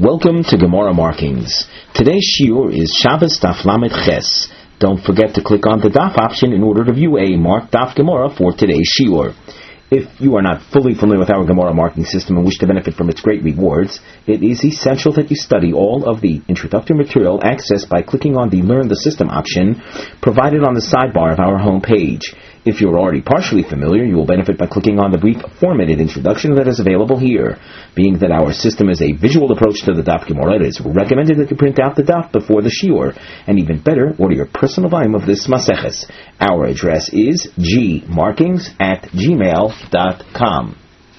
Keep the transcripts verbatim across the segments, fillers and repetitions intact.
Welcome to Gemara Markings. Today's shiur is Shabbos Daf Lamed Ches. Don't forget to click on the Daf option in order to view a marked Daf Gemara for today's shiur. If you are not fully familiar with our Gemara marking system and wish to benefit from its great rewards, it is essential that you study all of the introductory material accessed by clicking on the Learn the System option provided on the sidebar of our home page. If you are already partially familiar, you will benefit by clicking on the brief formatted introduction that is available here. Being that our system is a visual approach to the Daf Gemara, it is recommended that you print out the Daf before the shiur, and even better, order your personal volume of this Maseches. Our address is gmarkings at gmail dot com.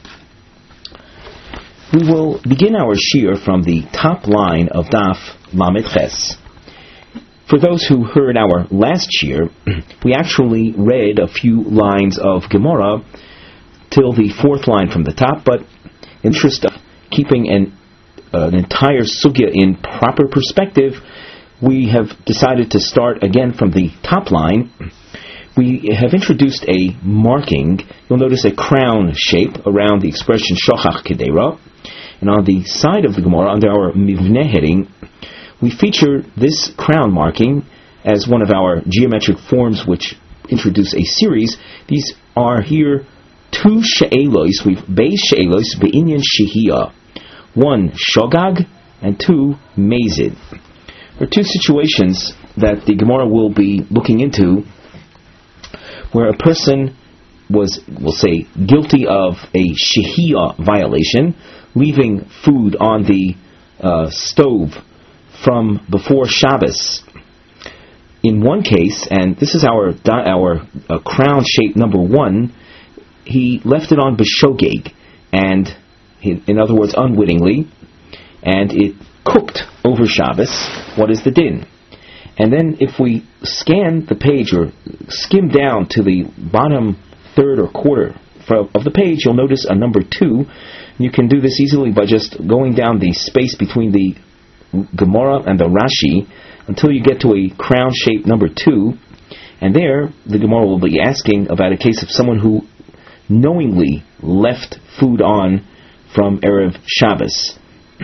We will begin our shiur from the top line of Daf Lamed Ches. For those who heard our last shiur, we actually read a few lines of Gemara till the fourth line from the top, but in the interest of keeping an, uh, an entire sugya in proper perspective, we have decided to start again from the top line. We have introduced a marking. You'll notice a crown shape around the expression Shochach Kedera, and on the side of the Gemara, under our Mivneh heading, we feature this crown marking as one of our geometric forms which introduce a series. These are here two she'elos, we've beis she'elos be'inyan shehiyah. One shogag and two mazid. There are two situations that the Gemara will be looking into where a person was, we'll say, guilty of a shehiyah violation, leaving food on the uh, stove from before Shabbos. In one case, and this is our our uh, crown shape number one, he left it on b'shogeg, and he, in other words, unwittingly, and it cooked over Shabbos. What is the din? And then if we scan the page or skim down to the bottom third or quarter of the page, you'll notice a number two. You can do this easily by just going down the space between the Gemara and the Rashi until you get to a crown shape number two, and there the Gemara will be asking about a case of someone who knowingly left food on from Erev Shabbos,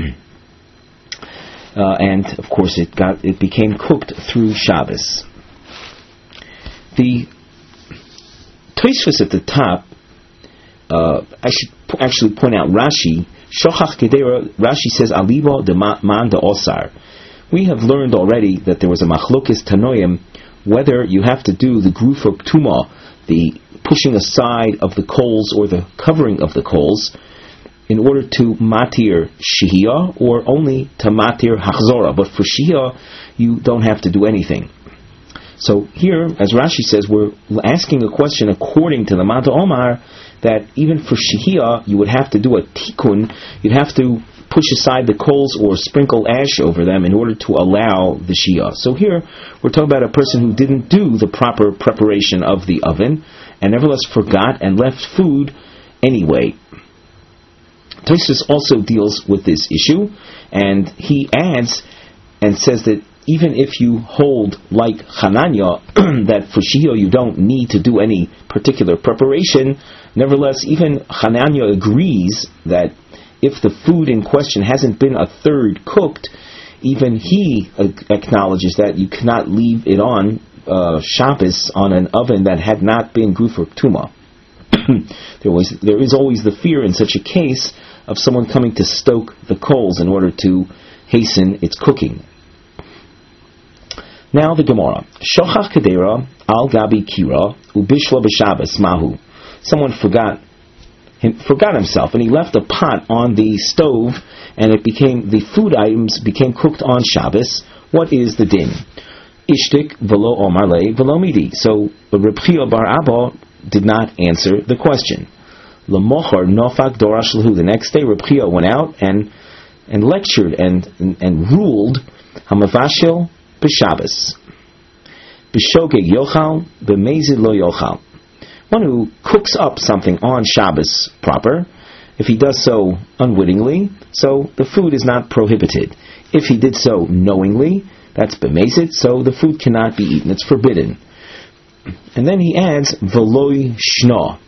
uh, and of course it got it became cooked through Shabbos. The Tosfos at the top, uh, I should p- actually point out Rashi. Shochach Kedera, Rashi says, Aliba de man de osar. We have learned already that there was a machlokes tanoim whether you have to do the grufa ktuma, the pushing aside of the coals or the covering of the coals, in order to matir shehiyah or only to matir hachzora. But for shehiyah, you don't have to do anything. So here, as Rashi says, we're asking a question according to the Mata Omar, that even for shehiyah, you would have to do a tikkun, you'd have to push aside the coals or sprinkle ash over them in order to allow the shehiyah. So here, we're talking about a person who didn't do the proper preparation of the oven, and nevertheless forgot and left food anyway. Tosfos also deals with this issue, and he adds and says that even if you hold like Hananya, that for shehiyah you don't need to do any particular preparation, nevertheless, even Hananya agrees that if the food in question hasn't been a third cooked, even he acknowledges that you cannot leave it on uh, Shabbos on an oven that had not been grufa ktuma. there, was, there is always the fear in such a case of someone coming to stoke the coals in order to hasten its cooking. Now the Gemara. Shochach Kedera al gabi kira ubishla b'Shabbos mahu. Someone forgot him, forgot himself, and he left a pot on the stove, and it became the food items became cooked on Shabbos. What is the din? Ishtik velo omar le velo midi. So Reb Chia bar Abba did not answer the question. Lamochar nofak dorash lahu. The next day, Reb Chia went out and and lectured and and, and ruled hamavashil b'Shabbos, b'shogeg yochal, b'mezid lo yochal. One who cooks up something on Shabbos proper, if he does so unwittingly, so the food is not prohibited. If he did so knowingly, that's b'mezid, so the food cannot be eaten, it's forbidden. And then he adds v'loi shna,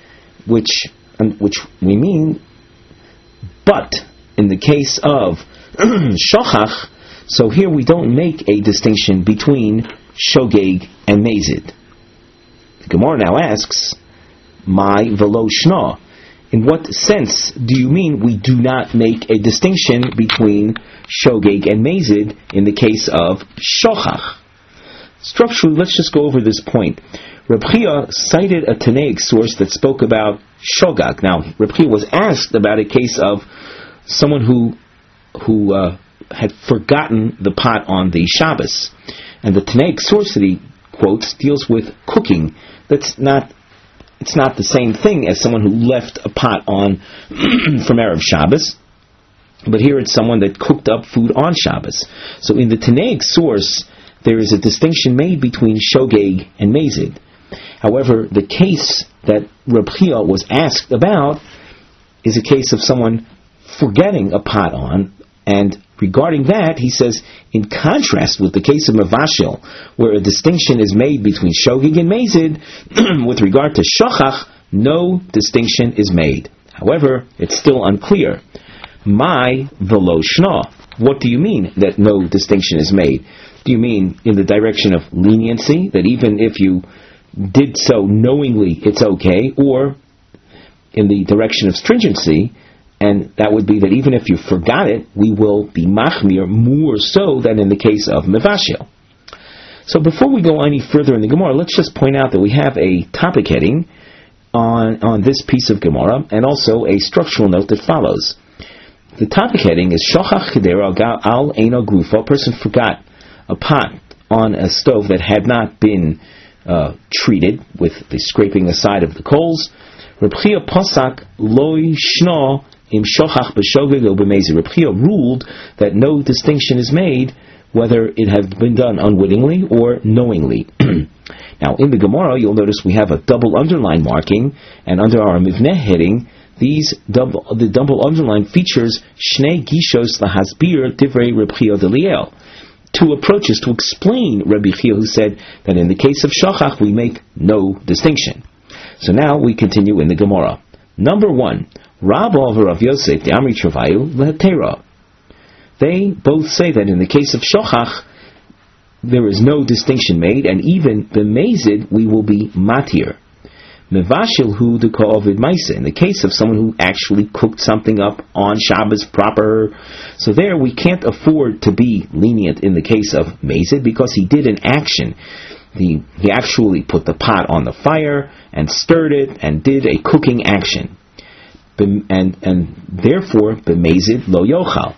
which which we mean, but in the case of Shochach, so here we don't make a distinction between shogeg and mazid. The Gemara now asks, my velo shna. In what sense do you mean we do not make a distinction between shogeg and mazid in the case of shochach? Structurally, let's just go over this point. Reb Chia cited a Tanaic source that spoke about shogeg. Now, Reb Chia was asked about a case of someone who who uh, had forgotten the pot on the Shabbos. And the Tanaic source that he quotes deals with cooking. That's not, it's not the same thing as someone who left a pot on from Erev Shabbos. But here it's someone that cooked up food on Shabbos. So in the Tanaic source, there is a distinction made between shogeg and mazid. However, the case that Reb Chia was asked about is a case of someone forgetting a pot on, and regarding that, he says, in contrast with the case of Mevashel, where a distinction is made between shogeg and mazid, with regard to shochach, no distinction is made. However, it's still unclear. My velo shna. What do you mean that no distinction is made? Do you mean in the direction of leniency, that even if you did so knowingly, it's okay, or in the direction of stringency, and that would be that even if you forgot it, we will be machmir more so than in the case of mevashel. So before we go any further in the Gemara, let's just point out that we have a topic heading on, on this piece of Gemara, and also a structural note that follows. The topic heading is Shochach Kedera Al Eino Grufa. A person forgot a pot on a stove that had not been uh, treated with the scraping aside of the coals. Reb Chia Posak Loi Shno Im Shochach B'Shogeg O B'Mezid. Reb Chia ruled that no distinction is made whether it had been done unwittingly or knowingly. Now, in the Gemara, you'll notice we have a double underline marking, and under our Mivneh heading, these double, the double underline features Shnei Gishos Lahasbir Divrei Reb Chia Deliel. Two approaches to explain Rabbi Chia, who said that in the case of Shochach we make no distinction. So now we continue in the Gemara. Number one, Rab over Rav Yosef, the Amri Travayu, Lehetera. They both say that in the case of Shochach there is no distinction made, and even b'mezid we will be matir. Mevashil hu de ka'ovid ma'isa. In the case of someone who actually cooked something up on Shabbos proper, so there we can't afford to be lenient in the case of mezid because he did an action. He, he actually put the pot on the fire and stirred it and did a cooking action. Bem, and and therefore b'mezid lo yochal.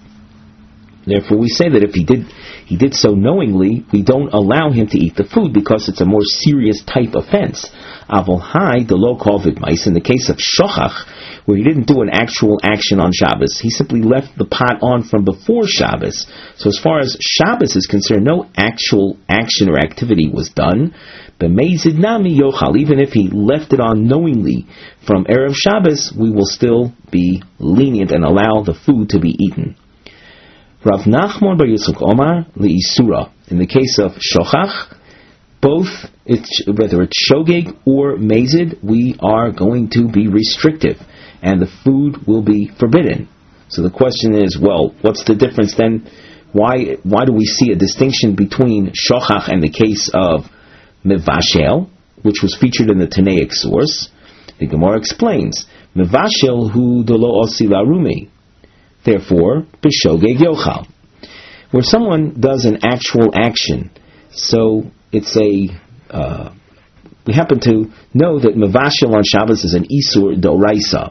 Therefore, we say that if he did he did so knowingly, we don't allow him to eat the food because it's a more serious type offense. Avol hai de lo kovid mais. In the case of shochach, where he didn't do an actual action on Shabbos, he simply left the pot on from before Shabbos. So as far as Shabbos is concerned, no actual action or activity was done. B'meizid nami yochal. Even if he left it on knowingly from Erev Shabbos, we will still be lenient and allow the food to be eaten. Rav Nachman bar Yitzchak Omar le'isura. In the case of shochach, both it's, whether it's shogeg or mazid, we are going to be restrictive, and the food will be forbidden. So the question is, well, what's the difference then? Why why do we see a distinction between shochach and the case of mevashel, which was featured in the Tanaic source? The Gemara explains, mevashel hu delo osi larumi. Therefore, b'shogeg yochal. Where someone does an actual action, so it's a, uh, we happen to know that mevashel on Shabbos is an isur d'oraisa.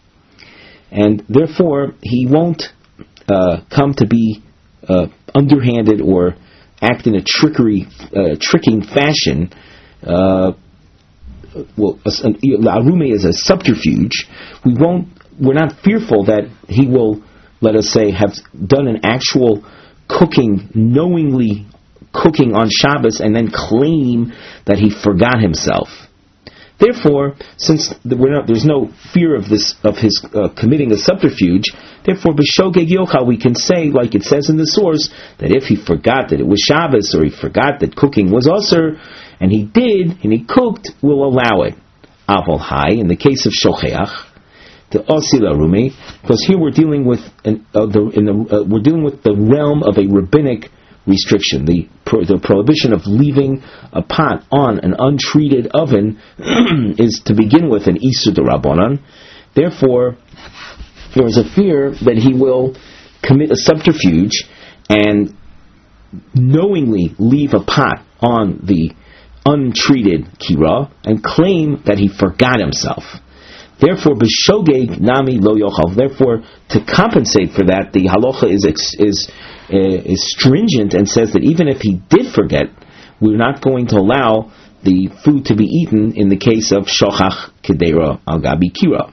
And therefore, he won't uh, come to be uh, underhanded or act in a trickery, uh, tricking fashion. Uh, well, arume is a subterfuge. We won't, we're not fearful that he will, let us say, have done an actual cooking, knowingly cooking on Shabbos, and then claim that he forgot himself. Therefore, since we're not, there's no fear of this of his uh, committing a subterfuge, therefore, b'shogeg yochal, we can say, like it says in the source, that if he forgot that it was Shabbos, or he forgot that cooking was osur, and he did, and he cooked, we'll allow it. Avol hai, in the case of shocheach, the Osila Rumi, because here we're dealing with an, uh, the, in the, uh, we're dealing with the realm of a rabbinic restriction, the pro, the prohibition of leaving a pot on an untreated oven is to begin with an Isur D'Rabbanan. Therefore, there is a fear that he will commit a subterfuge and knowingly leave a pot on the untreated kira and claim that he forgot himself. Therefore, b'shogeg nami lo yochal. Therefore, to compensate for that, the halacha is is uh, is stringent and says that even if he did forget, we're not going to allow the food to be eaten in the case of shochach kedera al gabi kira.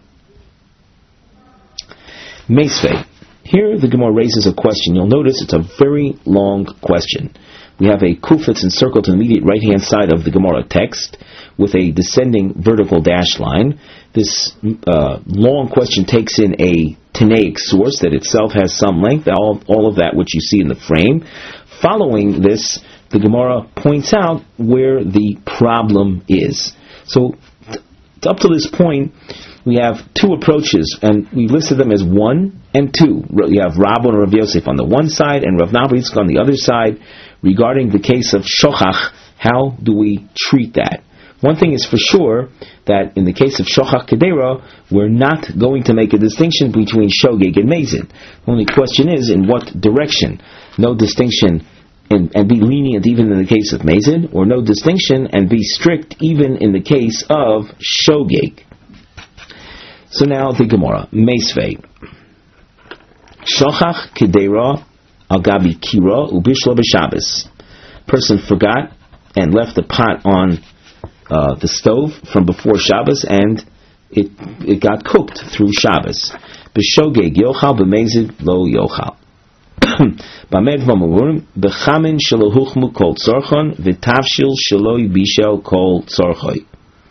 Meisvei. Here the Gemara raises a question. You'll notice it's a very long question. We have a kuf that's encircled to the immediate right-hand side of the Gemara text with a descending vertical dash line. This uh, long question takes in a Tanaic source that itself has some length, all, all of that which you see in the frame. Following this, the Gemara points out where the problem is. So, t- up to this point, we have two approaches, and we listed them as one and two. You have Rabban and Rav Yosef on the one side, and Rav Nachman Yitzchak on the other side, regarding the case of shochach. How do we treat that? One thing is for sure, that in the case of shochach kedera, we're not going to make a distinction between shogeg and mezid. The only question is, in what direction? No distinction, in, and be lenient even in the case of mezid, or no distinction and be strict even in the case of shogeg. So now the Gemara, Meisvei. Shochach kedera al gabi kira ubishlo b'Shabbos. Person forgot and left the pot on uh, the stove from before Shabbos, and it it got cooked through Shabbos. B'shogeg yochal b'mezid lo yochal. B'med v'mavurim b'chamin shelo huchmu kol tzorchon v'tavshil shelo yibishel kol tzorchoi.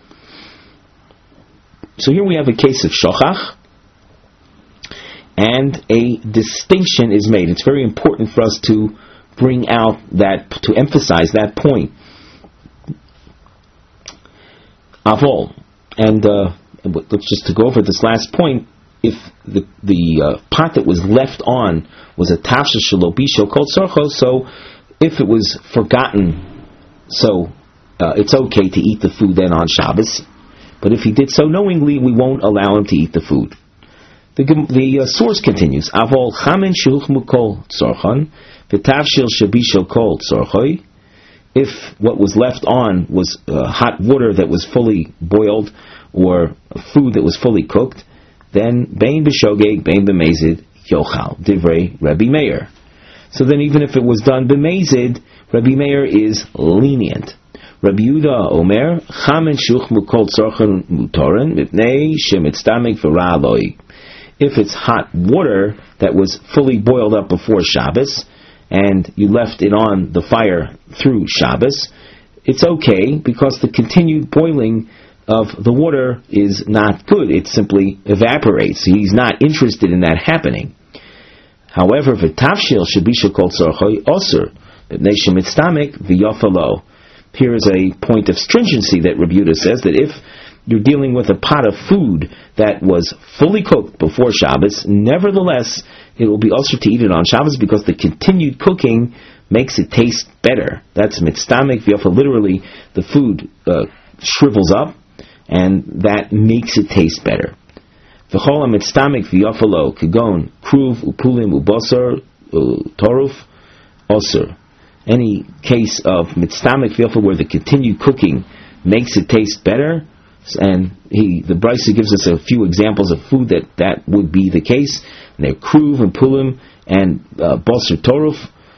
So here we have a case of shochach, and a distinction is made. It's very important for us to bring out that, to emphasize that point. Avol, and uh, let's just to go over this last point. If the the uh, pot that was left on was a tafshil shelo bisho kol tzorcho, so if it was forgotten, so uh, it's okay to eat the food then on Shabbos. But if he did so knowingly, we won't allow him to eat the food. The, the uh, source continues, Avol chamin shehuchmu kol tzorchan v'tavshil shabishel kol tzorchoi. If what was left on was uh, hot water that was fully boiled, or food that was fully cooked, then bein b'shogeg, bein b'mezid, yochal, divrei Rabbi Meir. So then even if it was done b'mezid, Rabbi Meir is lenient. Rabbi Yehuda Omer, chamin shuchmu kol tzorchan mutoren, mipnei shemitztamik v'ra loi. If it's hot water that was fully boiled up before Shabbos, and you left it on the fire through Shabbos, it's okay, because the continued boiling of the water is not good. It simply evaporates. He's not interested in that happening. However, v'tavshil shabisha kol tzorchoi osur, mipnei shemitztamik v'yofalo. Here is a point of stringency that Rabbi Yehuda says, that if you're dealing with a pot of food that was fully cooked before Shabbos, nevertheless, it will be also to eat it on Shabbos, because the continued cooking makes it taste better. That's mitztamik v'yofa. Literally, the food uh, shrivels up, and that makes it taste better. V'chol mitztamik v'yofalo kegon kruv upulim ubosar toruf osur. Any case of mitztamik v'yofa where the continued cooking makes it taste better, and he, the Brisa gives us a few examples of food that that would be the case. And they're kruv and pulim and uh, basar toruf,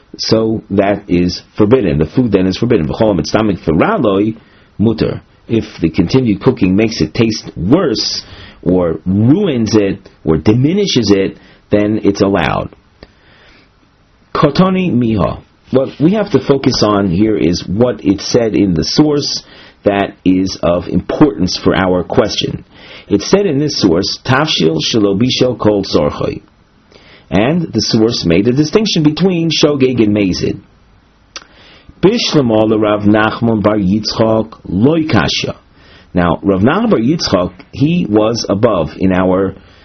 so that is forbidden. The food then is forbidden. V'chol mitztamik v'raloi muter. If the continued cooking makes it taste worse, or ruins it, or diminishes it, then it's allowed. Kotoni miha. What we have to focus on here is what it said in the source that is of importance for our question. It said in this source, Tafshil shelo bisho kol tzorchoi. And the source made a distinction between shogeg and mezid. Bishlamol Rav Nachman bar Yitzchak loy kasha. Now, Rav Nachman bar Yitzchak, he was above in our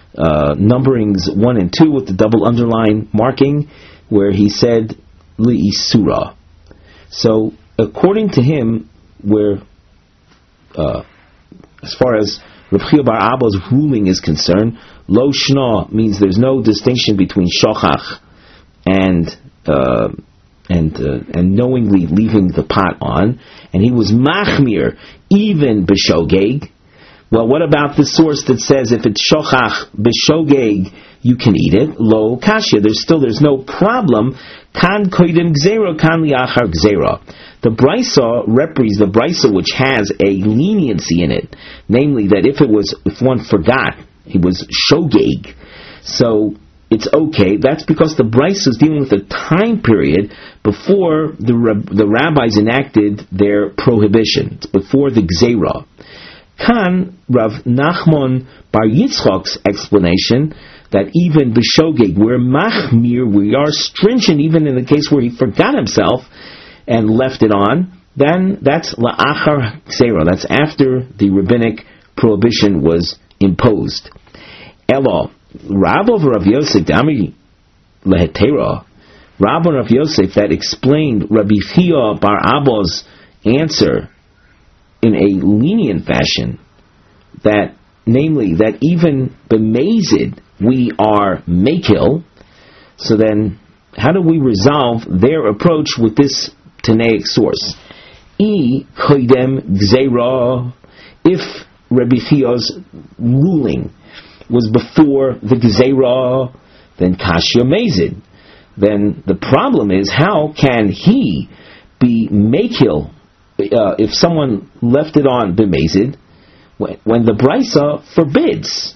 uh, numberings one and two with the double underline marking, where he said li'isura. So, according to him, where uh, as far as Reb Chia bar Abba's ruling is concerned, lo shna means there's no distinction between shochach and uh, and uh, and knowingly leaving the pot on, and he was machmir even b'shogeg. Well, what about the source that says if it's shochach b'shogeg you can eat it? Lo kashya. There's still there's no problem. Kan koidim gzera, kan liachar gzera. The brisa represents the brisa which has a leniency in it, namely that if it was if one forgot, it was shogeg, so it's okay. That's because the brisa is dealing with a time period before the the rabbis enacted their prohibition. It's before the gzera. Kan Rav Nachman Bar Yitzchak's explanation that even b'shogeg, we're machmir, we are stringent even in the case where he forgot himself and left it on, then that's la'achar gzera. That's after the rabbinic prohibition was imposed. Elo, Rav of Rav Yosef, Dami lehetera, Rav of Rav Yosef that explained Rabbi Chia bar Abba's answer in a lenient fashion, that namely that even b'mezid we are makil. So then, how do we resolve their approach with this Tanaic source? E koidem gzeira. If Rabbi Chia's ruling was before the gzeira, then kashya mezid. Then the problem is, how can he be makil uh, if someone left it on b'mezid when, when the brisa forbids?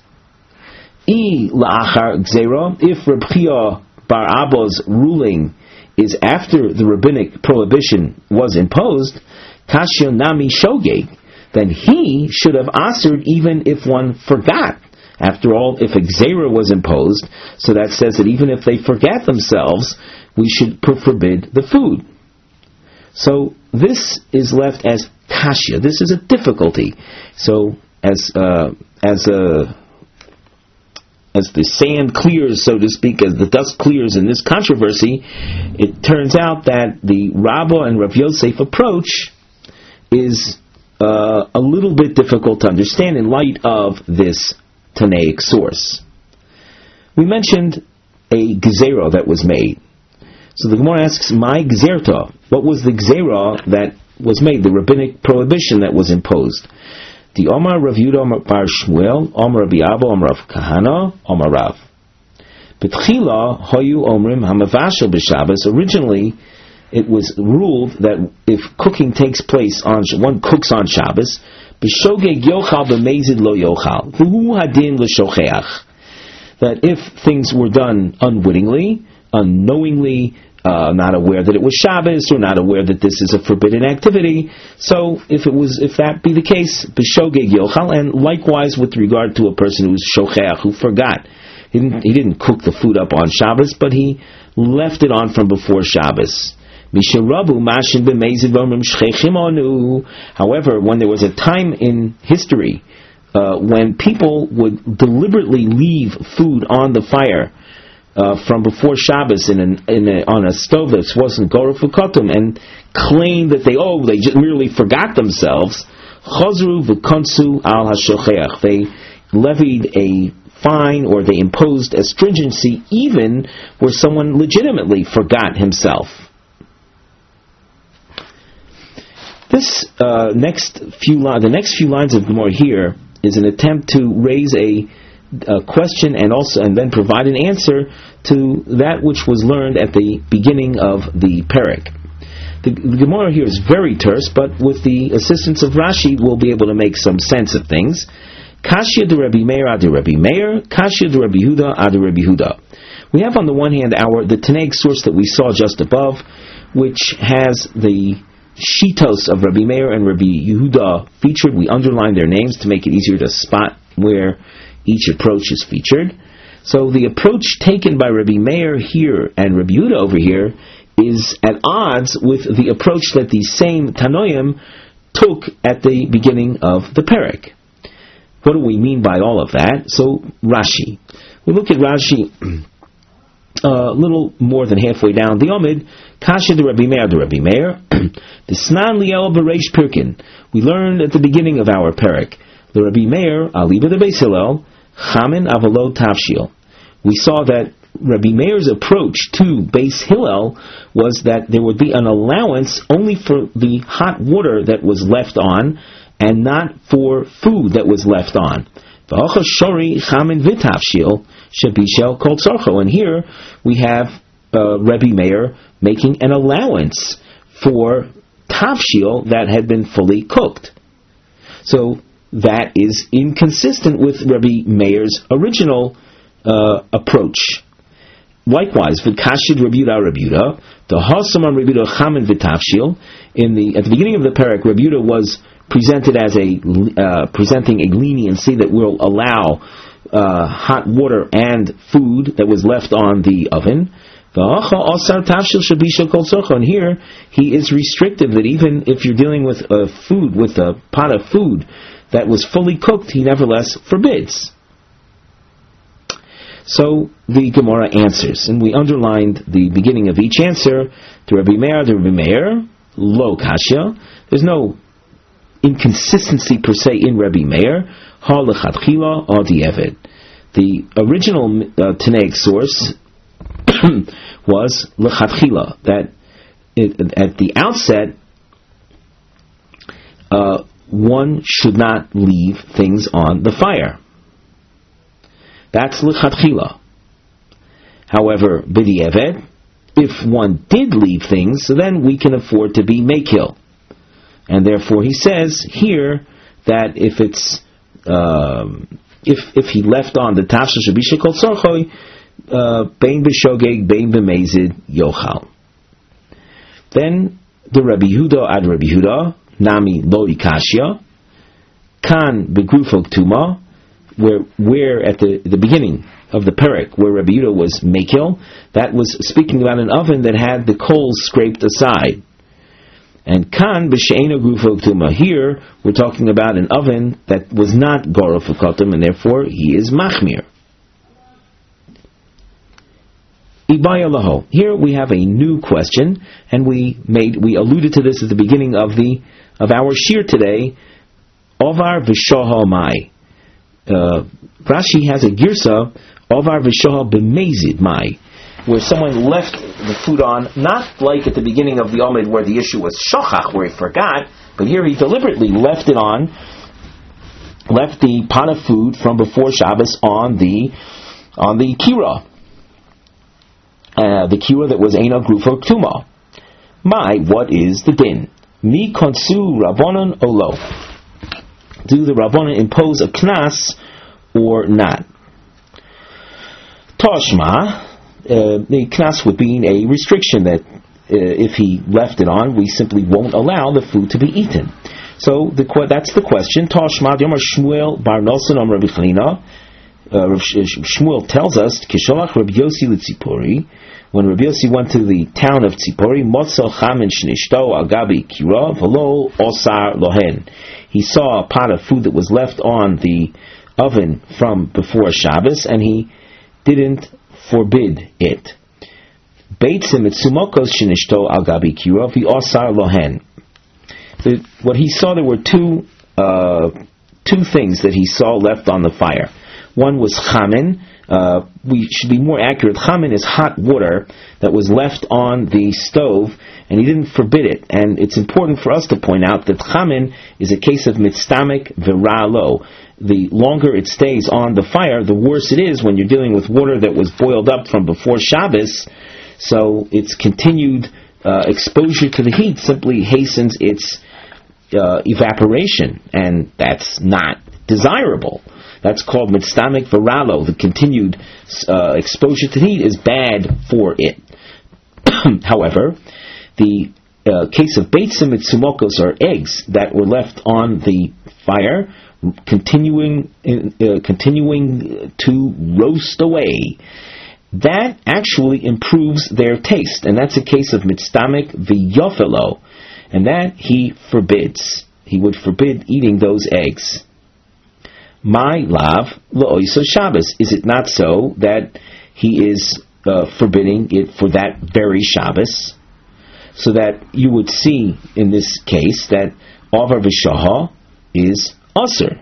E la'achar gzeira. If Reb Chia bar Abba's ruling is after the rabbinic prohibition was imposed, kashya nami shogeg, then he should have asered even if one forgot. After all, if a gzeira was imposed, so that says that even if they forget themselves, we should forbid the food. So this is left as kashya. This is a difficulty. So as uh, as a as the sand clears, so to speak, as the dust clears in this controversy, it turns out that the Rabbah and Rav Yosef approach is uh, a little bit difficult to understand in light of this Tanaic source. We mentioned a gzera that was made. So the Gemara asks, my gzerta, what was the gzera that was made, the rabbinic prohibition that was imposed? The Omar Rav Yudah bar Shmuel, Omar Rabbi Abba, Omar Rav Kahana, Omar Rav. B'tchila hoyu omrim hamavashel b'Shabbos. Originally, it was ruled that if cooking takes place on one cooks on Shabbos, b'shogeg yochal b'mezid lo yochal v'hu hadin l'shocheach. That if things were done unwittingly, unknowingly, Uh, not aware that it was Shabbos, or not aware that this is a forbidden activity. So, if it was, if that be the case, b'shogeg yochal, and likewise with regard to a person who's shocheach, who forgot, he didn't, he didn't cook the food up on Shabbos, but he left it on from before Shabbos. However, when there was a time in history uh, when people would deliberately leave food on the fire Uh, from before Shabbos in, an, in a, on a stove that wasn't Gorah Fukatum, and claim that they oh they just merely forgot themselves. Chazru v'konsu al hashocheach. They levied a fine, or they imposed a stringency even where someone legitimately forgot himself. This uh, next few li- the next few lines of Gemara here is an attempt to raise a A question and also and then provide an answer to that which was learned at the beginning of the Perek. The, the Gemara here is very terse, but with the assistance of Rashi, we'll be able to make some sense of things. Kashya de Rabbi Meir ad Rabbi Meir, Kashya de Rabbi Huda ad Rabbi Huda. We have on the one hand our the Tanaic source that we saw just above, which has the shitos of Rabbi Meir and Rabbi Yehuda featured. We underline their names to make it easier to spot where each approach is featured. So the approach taken by Rabbi Meir here and Rabbi Yehuda over here is at odds with the approach that the same Tanoim took at the beginning of the Perek. What do we mean by all of that? So, Rashi. We look at Rashi a uh, little more than halfway down the Omid. Kasha de Rabbi Meir de Rabbi Meir. The Snan Liel Bereish Pirkin. We learned at the beginning of our parak. The Rabbi Meir, Aliba de Beis Hillel, Chamin Avalod Tavshil. We saw that Rabbi Meir's approach to Beis Hillel was that there would be an allowance only for the hot water that was left on, and not for food that was left on. And here we have uh, Rabbi Meir making an allowance for tavshil that had been fully cooked. So that is inconsistent with Rabbi Meir's original uh, approach. Likewise, v'kashid Rabbi Yehuda Rabbi Yehuda, the Hasamam Rabbi Yehuda Chamin v'tavshil. In the at the beginning of the parak, Rabbi Yehuda was presented as a uh, presenting a leniency that will allow uh, hot water and food that was left on the oven. And here he is restrictive that even if you're dealing with uh, food, with a pot of food that was fully cooked, he nevertheless forbids. So the Gemara answers, and we underlined the beginning of each answer. To Rabbi Meir, to Rabbi Meir, lo kasha. There's no inconsistency per se in Rabbi Meir. Ha lechatchila adi eved. The original uh, Tanaic source was lechatchila, that it, at the outset uh, one should not leave things on the fire. That's lechatchila. However, b'di'eved, if one did leave things, so then we can afford to be mekil. And therefore he says here that if it's um, if if he left on the tafshil shabisha kol tzorchoi, bein b'shogeg, bein b'mezid, yochal. Then the Rabbi Yehuda ad Rabbi Yehuda, nami lo ikashya, kan begrufo ktuma, where where at the the beginning of the parak where Rabbi Yehuda was mekil, that was speaking about an oven that had the coals scraped aside. And kan b'she'ena grufo ktuma. Here we're talking about an oven that was not gorof ukotum, and therefore he is machmir. Ibaya laho. Here we have a new question, and we made we alluded to this at the beginning of the of our shir today. Ovar v'shoha mai. Uh, Rashi has a girsa ovar v'shoha b'mezid mai, where someone left the food on, not like at the beginning of the Omid where the issue was shochach, where he forgot, but here he deliberately left it on, left the pot of food from before Shabbos on the on the kira, uh, the kira that was eina grufo ktuma. My, what is the din? Mi konsu rabbanon olo. Do the rabbanon impose a knas or not? Toshma. Uh, the knas would be a restriction that uh, if he left it on, we simply won't allow the food to be eaten. So the, that's the question. Tashma Yomar Shmuel Bar Nosson Am Rabbi Chanina. Shmuel tells us Kisholach Rabbi Yossi L'Tzipori. When Rabbi Yossi went to the town of Tzipori, Motzel Chamin Shnishto Agabi Kira V'lo Osar Lohen. He saw a pot of food that was left on the oven from before Shabbos, and he didn't forbid it. Beitzim etzumokos shenishto al gabi kira v'osar lohen. What he saw, there were two uh, two things that he saw left on the fire. One was chamin. Uh, we should be more accurate. Chamin is hot water that was left on the stove, and he didn't forbid it. And it's important for us to point out that chamin is a case of mitztamek v'ra'lo. The longer it stays on the fire, the worse it is when you're dealing with water that was boiled up from before Shabbos. So its continued uh, exposure to the heat simply hastens its uh, evaporation, and that's not desirable. That's called mitztamek v'ra'lo. The continued uh, exposure to the heat is bad for it. However, the uh, case of beitzim etzumokos, are eggs that were left on the fire, continuing uh, continuing to roast away, that actually improves their taste, and that's a case of mitztamek v'yofelo, and that he forbids. He would forbid eating those eggs. My lav la'oisa Shabbos. Is it not so that he is uh, forbidding it for that very Shabbos? So that you would see in this case that Avar v'shaha is Aser.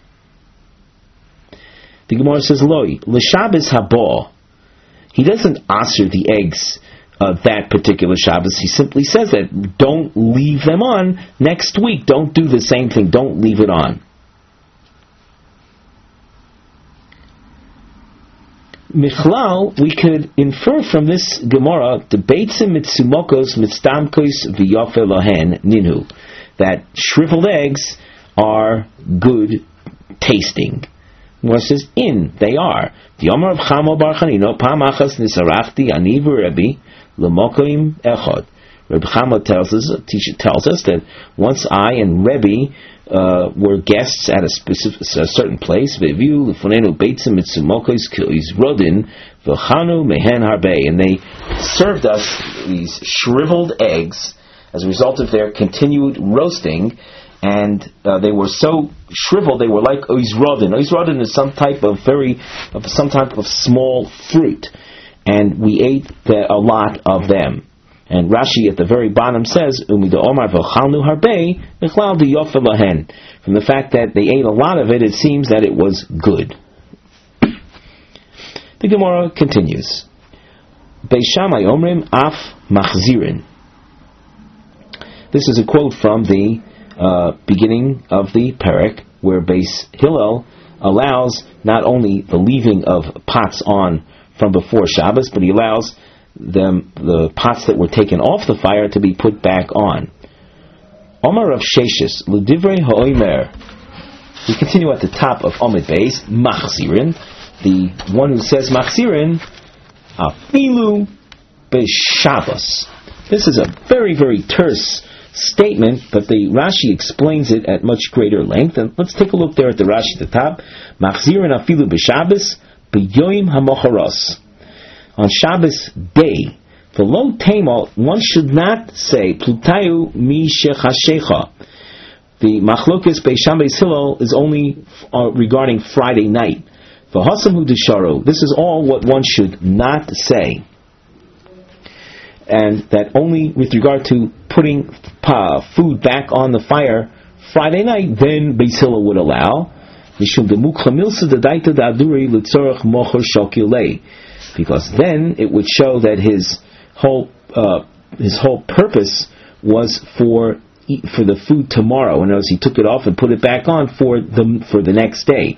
The Gemara says, Loi, l'Shabbos haba. He doesn't Aser the eggs uh, that particular Shabbos. He simply says that don't leave them on next week. Don't do the same thing. Don't leave it on. Michlal, we could infer from this Gemara, the Beitzim mitzumokos mitztamkos v'yofe lohen ninu, that shriveled eggs are good tasting. Gemara says, in, they are. The Omer of Chamo bar Chanino, pam achas nisarachti ani v'Rebbe l'mokoim echad. Rebbe Chamo tells us, teacher tells us that once I and Rebbe uh, were guests at a specific, a certain place, ve'viu l'fonenu beitzim mitzumokos k'is rodin v'chanu mehen harbe, and they served us these shriveled eggs as a result of their continued roasting, and uh, they were so shriveled they were like oizrodin. Oizrodin is some type of very, of some type of small fruit, and we ate the, a lot of them. And Rashi at the very bottom says, "Umida Omar v'chalnu harbe nechlal diyofa lahen." From the fact that they ate a lot of it, it seems that it was good. The Gemara continues. Beis Shammai omrim af machzirin. This is a quote from the uh, beginning of the Perek, where Beis Hillel allows not only the leaving of pots on from before Shabbos, but he allows them, the pots that were taken off the fire, to be put back on. Omar of Sheshis, L'divrei ha'omer. We continue at the top of Omid Beis, Machzirin. The one who says Machzirin, Afilu b'Shabbos. This is a very, very terse statement, but the Rashi explains it at much greater length. And let's take a look there at the Rashi at the top. Machzirin afilu b'Shabbos b'yoyim hamocharos. On Shabbos day, v'lo tema, one should not say plutayu mi shechashecha. The machlokes Beis Shammai Beis Hillel is only uh, regarding Friday night. V'hasamu d'sharo. This is all what one should not say. And that only with regard to putting uh, food back on the fire Friday night, then Beis Hillel would allow. Because then it would show that his whole uh, his whole purpose was for for the food tomorrow. In other words, he took it off and put it back on for the for the next day.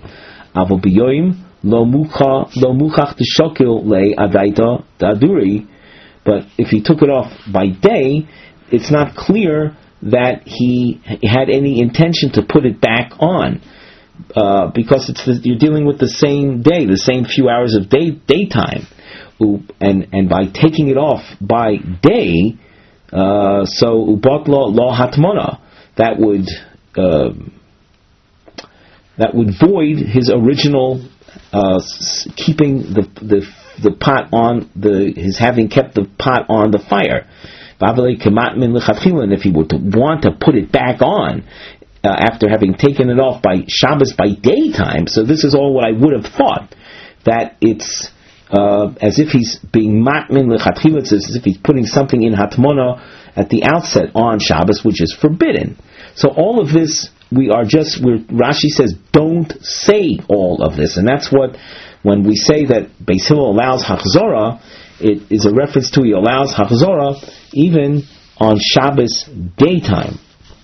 But if he took it off by day, it's not clear that he had any intention to put it back on, uh, because it's the, you're dealing with the same day, the same few hours of day daytime, and and by taking it off by day, uh, so ubat lo lo hatmona, that would uh, that would void his original uh, keeping the the the pot on the his having kept the pot on the fire. And if he were to want to put it back on uh, after having taken it off by Shabbos by daytime, so this is all what I would have thought, that it's uh, as if he's being matmin lechatchila, it's as if he's putting something in hatmona at the outset on Shabbos, which is forbidden. So all of this, we are just, we're, Rashi says, don't say all of this, and that's what, when we say that Beis Hillel allows hachzorah, it is a reference to he allows hachzorah even on Shabbos daytime.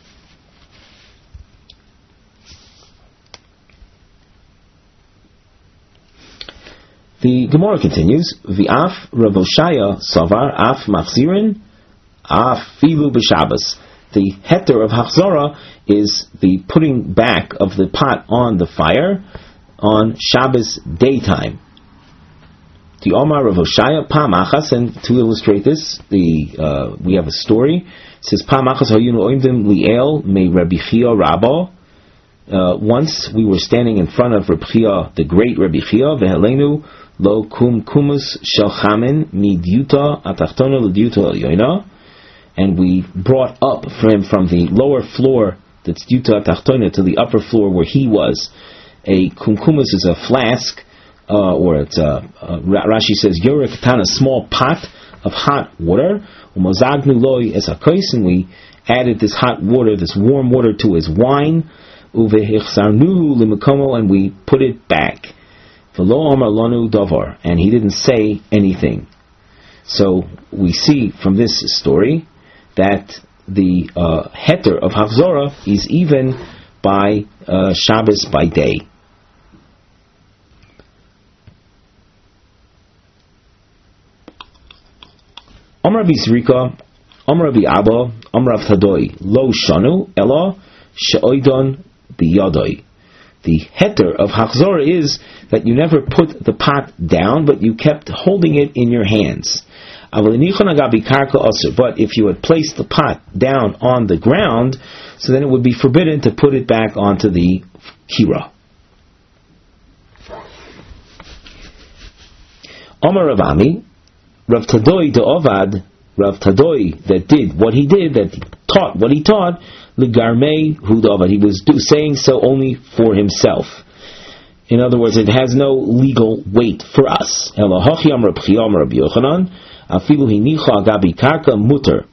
The Gemara continues, V'af Rav Oshaya savar af machzirin af filu b'Shabbos. The heter of hachzorah is the putting back of the pot on the fire on Shabbos daytime. The Omar of Oshaya Pamachas, and to illustrate this, the uh, we have a story. It says Pamachas hayunu oimdim liel me Rabbi Chia Rabba. Once we were standing in front of Rabbi Chia, the great Rabbi Chia, vehelenu lo kum kumus shel chamin midyuta atachtona l'dyuta elyoina, and we brought up for him from the lower floor, that's dyuta atachtona, to the upper floor where he was. A kumkumas is a flask, uh, or it's a, uh, Rashi says, Yoreh Katan, a small pot of hot water. Umazagnu loi es hakos, and we added this hot water, this warm water, to his wine. Uvehichsarnuhu limakomo, and we put it back. V'lo amar lanu davar, and he didn't say anything. So we see from this story that the uh, heter of Hachzorah is even by uh, Shabbos by day. Amar Rabbi Zrika, Amar Rabbi Abba, Amar Rav Tadoi, Lo Shanu, Ela She'oidon Biyadoi. The heter of Hachzorah is that you never put the pot down, but you kept holding it in your hands. But if you had placed the pot down on the ground, so then it would be forbidden to put it back onto the kira. Omar Rav Ami, Rav Tadoi de Ovad, Rav Tadoi that did what he did, that taught what he taught, Legarmei Hudavad. He was do, saying so only for himself. In other words, it has no legal weight for us. Elahochi Amar B'chiyam Rabbi Yochanan, Afilu hinicha agabi karka muter.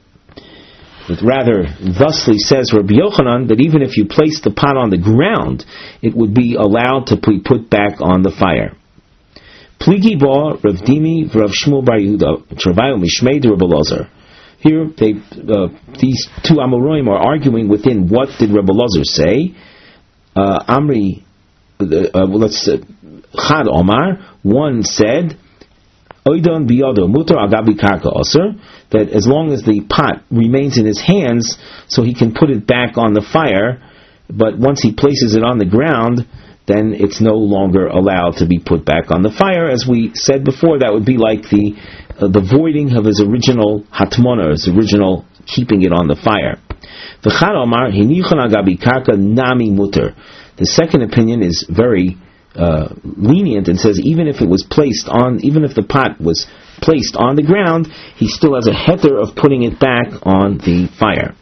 But rather, thusly says Rabbi Yochanan that even if you place the pot on the ground, it would be allowed to be put back on the fire. Pligi ba Rav Dimi v'Rav Shmuel bar Yehuda Travayu Mishmei de Rabbi Elazar. Here, they, uh, these two Amoraim are arguing within what did Rabbi Elazar say. Uh, Amri, uh, uh, let's uh, Chad Omar. One said, Oidon biyado mutar agabi karka aser, that as long as the pot remains in his hands, so he can put it back on the fire, but once he places it on the ground, then it's no longer allowed to be put back on the fire. As we said before, that would be like the uh, the voiding of his original hatmona, his original keeping it on the fire. V'chad omar hinichon agabi karka nami mutar. The second opinion is very uh, lenient and says even if it was placed on, even if the pot was placed on the ground, he still has a heter of putting it back on the fire.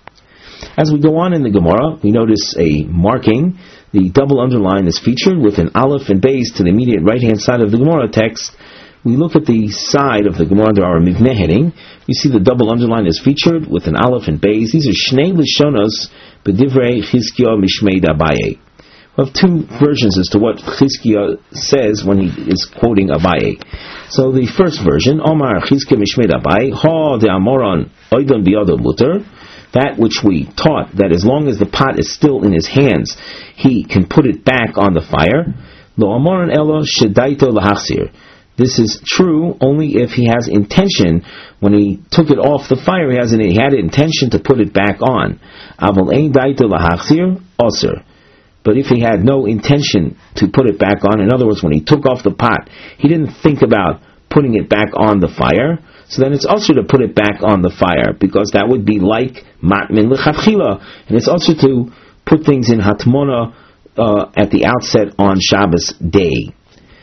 As we go on in the Gemara, we notice a marking. The double underline is featured with an aleph and beis to the immediate right-hand side of the Gemara text. We look at the side of the Gemara under our Mivneh heading. You see the double underline is featured with an aleph and beis. These are Shnei Lishonos B'divrei Chizkiah Mishmei Abaye. We have two versions as to what Chizkiah says when he is quoting Abaye. So the first version, Omar Chizkiah Mishmei Abaye, Ha de Amoron Oidon Biyado Muter. That which we taught, that as long as the pot is still in his hands, he can put it back on the fire. Lo amoran elo shedaito lahachsir. This is true only if he has intention. When he took it off the fire, he has an, he had an intention to put it back on. Aval ein daito lahachsir osir. But if he had no intention to put it back on, in other words, when he took off the pot, he didn't think about putting it back on the fire, so then it's also to put it back on the fire, because that would be like matmin l'chavchila, and it's also to put things in hatmona uh, at the outset on Shabbos day.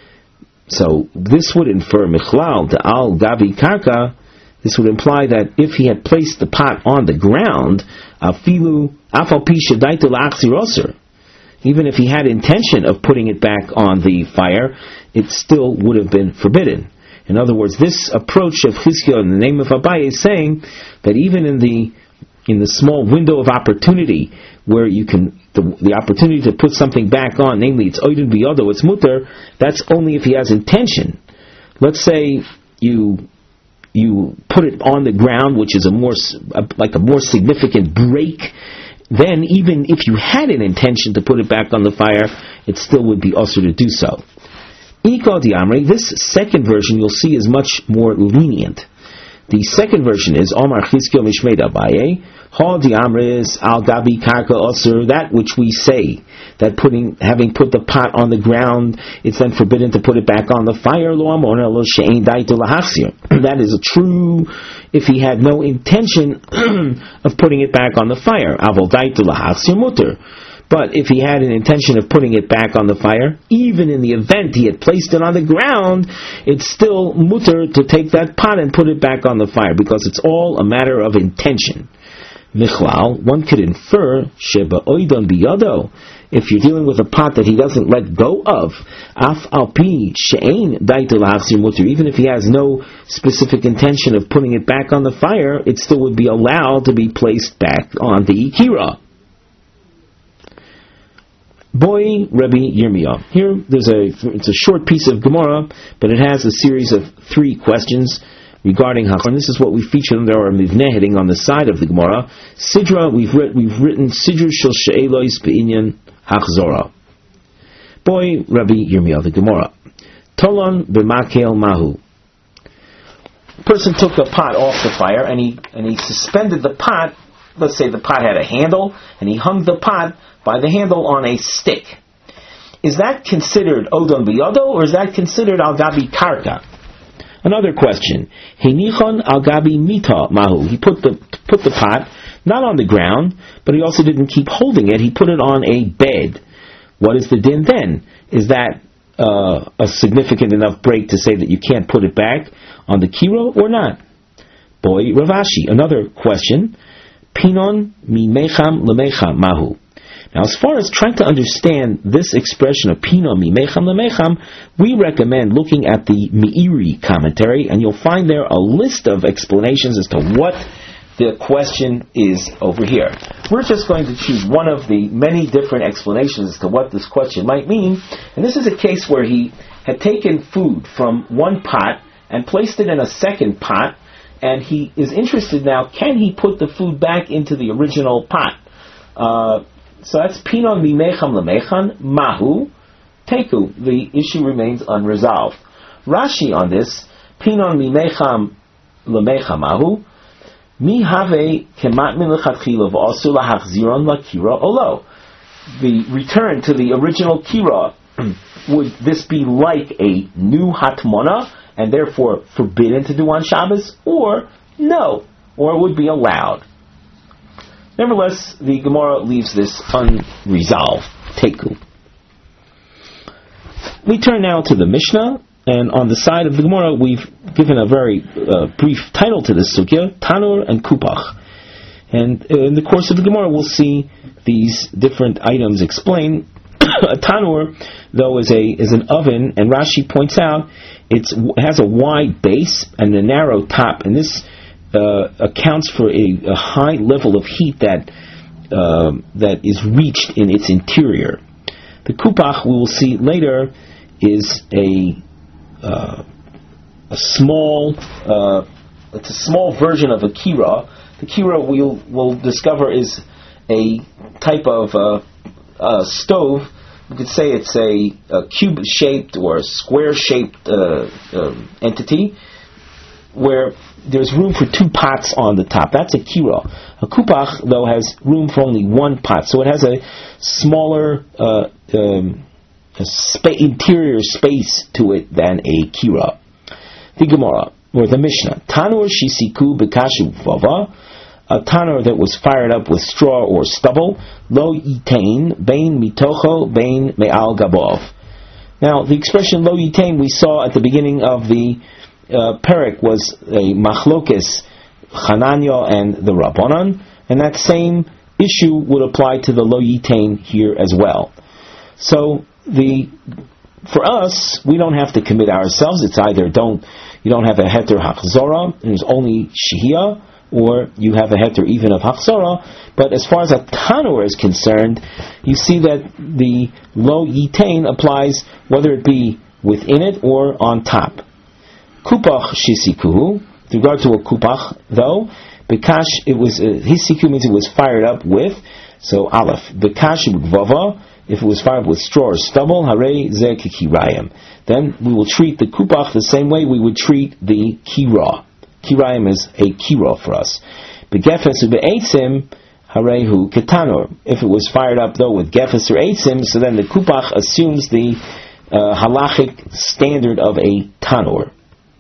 So this would infer michlal de al gabi karka. This would imply that if he had placed the pot on the ground, afilu afal pi shadaitu la'achzir oser, even if he had intention of putting it back on the fire, it still would have been forbidden. In other words, this approach of Chizkiah in the name of Abaye is saying that even in the in the small window of opportunity where you can the, the opportunity to put something back on, namely it's oidin biyado, it's mutter, that's only if he has intention. Let's say you you put it on the ground, which is a more a, like a more significant break. Then even if you had an intention to put it back on the fire, it still would be also to do so. This second version you'll see is much more lenient. The second version is Omar Chizkiah Mishmei Abaye, Ha di Amris al Gabi Karka Osir, that which we say, that putting having put the pot on the ground, it's then forbidden to put it back on the fire. Lo Amor Lo She'ein Daitu Lahachsir. That is true if he had no intention of putting it back on the fire. Avol Daitu Lahachsir Mutter. But if he had an intention of putting it back on the fire, even in the event he had placed it on the ground, it's still mutter to take that pot and put it back on the fire, because it's all a matter of intention. Michlal, one could infer, Sheba Oidon Biyado, if you're dealing with a pot that he doesn't let go of, af al pi she'ein daitel hachzir mutter, even if he has no specific intention of putting it back on the fire, it still would be allowed to be placed back on the kira. Boy Rabbi Yirmiyah. Here, there's a it's a short piece of Gemara, but it has a series of three questions regarding Hachzor. And this is what we featured under our Mivneh heading on the side of the Gemara. Sidra, we've, writ, we've written Sidra Shel She'elos Be'inyan Hachzora. Boy Rabbi Yirmiyah, the Gemara. Tolon B'makel Mahu. A person took the pot off the fire and he and he suspended the pot. Let's say the pot had a handle, and he hung the pot by the handle on a stick. Is that considered Odon B'yodo, or is that considered Al Gabi Karka? Another question. Henichon Al Gabi Mita Mahu. He put the put the pot not on the ground, but he also didn't keep holding it. He put it on a bed. What is the din then? Is that uh, a significant enough break to say that you can't put it back on the kiro or not? Boy Ravashi. Another question. Pinon mi mecham lemecham mahu. Now, as far as trying to understand this expression of pinon mi mecham lemecham, we recommend looking at the Meiri commentary, and you'll find there a list of explanations as to what the question is over here. We're just going to choose one of the many different explanations as to what this question might mean, and this is a case where he had taken food from one pot and placed it in a second pot, and he is interested now, can he put the food back into the original pot? Uh, so that's pinon mimecham lemechan, mahu, teku. The issue remains unresolved. Rashi on this, pinon mimecham lemecham mahu, mi have kemat min lechatchila v'asu lahachziron lakira olo. The return to the original kira, would this be like a new hatmona, and therefore forbidden to do on Shabbos, or no, or it would be allowed? Nevertheless, the Gemara leaves this unresolved. Teku. We turn now to the Mishnah, and on the side of the Gemara, we've given a very uh, brief title to this sugya, Tanur and Kupach. And in the course of the Gemara, we'll see these different items explained. A tanur, though, is a is an oven, and Rashi points out it's, it has a wide base and a narrow top, and this uh, accounts for a, a high level of heat that uh, that is reached in its interior. The kupach, we will see later, is a uh, a small uh, it's a small version of a kira. The kira we'll will discover is a type of uh, uh, stove. You could say it's a, a cube-shaped or a square-shaped uh, uh, entity where there's room for two pots on the top. That's a kira. A kupach, though, has room for only one pot, so it has a smaller uh, um, a spa- interior space to it than a kira. The Gemara, or the Mishnah, Tanur shisiku bekashu vava, a tanur that was fired up with straw or stubble, lo yitain, bain mitocho, bain me'al gabov. Now, the expression lo yitain we saw at the beginning of the uh, perek was a machlokes Chananya and the Rabbanan, and that same issue would apply to the lo yitain here as well. So, the for us, we don't have to commit ourselves. It's either don't you don't have a heter hachzora, and there's only shihiyah, or you have a heter even of hachzora. But as far as a tanur is concerned, you see that the lo yitain applies whether it be within it or on top. Kupach shisikuhu, with regard to a kupach, though, bekash, it was, uh, hisiku means it was fired up with, so aleph, bekash b'gvava, if it was fired with straw or stubble, harei zeh kikirayim. Then we will treat the kupach the same way we would treat the kira. Kirayim is a kira for us. Begefes ube'etzim harehu ketanur. If it was fired up though with gefes or eitzim, so then the kupach assumes the uh, halachic standard of a tanur.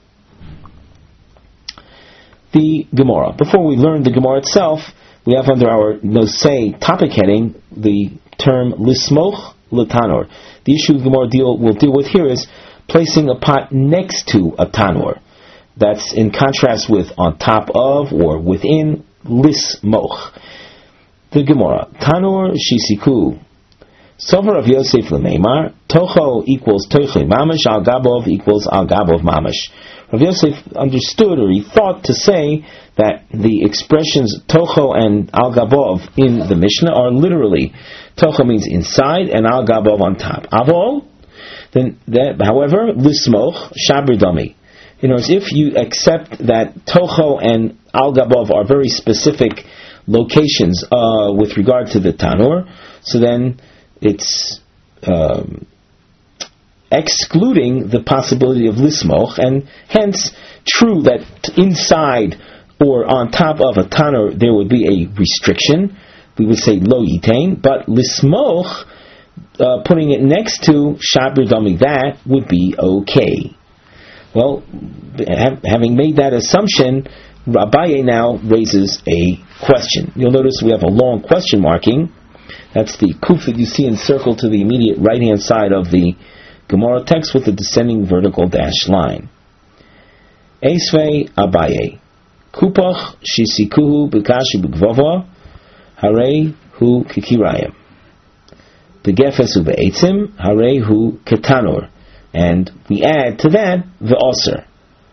The Gemara. Before we learn the Gemara itself, we have under our nosei topic heading the term lismoch letanur. The issue the Gemara deal will deal with here is placing a pot next to a tanur. That's in contrast with on top of or within lismoch. The Gemara. Tanur shisiku. Sover Rav Yosef Lemeimar, Toho equals Toichei Mamash, Al Gabov equals Al Gabov Mamash. Rav Yosef understood, or he thought, to say that the expressions Toho and Al Gabov in the Mishnah are literally, Toho means inside and Al Gabov on top. Avol, then that, however, Lismoch, Shabir Dami. You know, as if you accept that Toho and Al Gabov are very specific locations uh, with regard to the Tanur, so then it's um, excluding the possibility of Lismoch, and hence true that inside or on top of a Tanur there would be a restriction. We would say Lo Yitain, but Lismoch, uh, putting it next to Shabir Dami, that would be okay. Well, ha- having made that assumption, Abaye now raises a question. You'll notice we have a long question marking. That's the kuf that you see encircled to the immediate right-hand side of the Gemara text with the descending vertical dash line. Eisvei Abaye. Kupach shisikuhu b'kashi b'gvova harei hu kikirayim. B'gefes u'be'etzim harei hu ketanor. And we add to that the osir.